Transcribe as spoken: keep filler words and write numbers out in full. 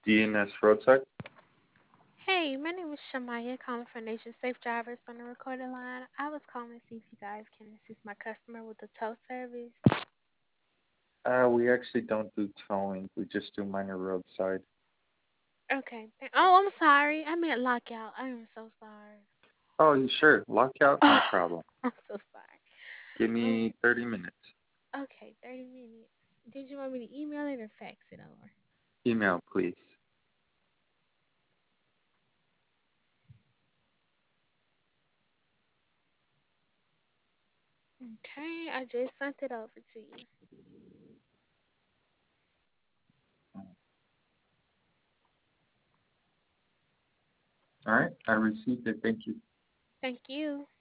D N S Roadside. Hey, my name is Shamaya, calling for Nation Safe Drivers on the recorded line. I was calling to see if you guys can assist my customer with the tow service. Uh, we actually don't do towing. We just do minor roadside. Okay. th- Oh, I'm sorry. I meant lockout. I am so sorry. Oh, you sure? Lockout? No problem. I'm so sorry. Give Um, me thirty minutes. okay, thirty minutes. Did you want me to email it or fax it over? Email, please. Okay, I just sent it over to you. All right, I received it. Thank you. Thank you.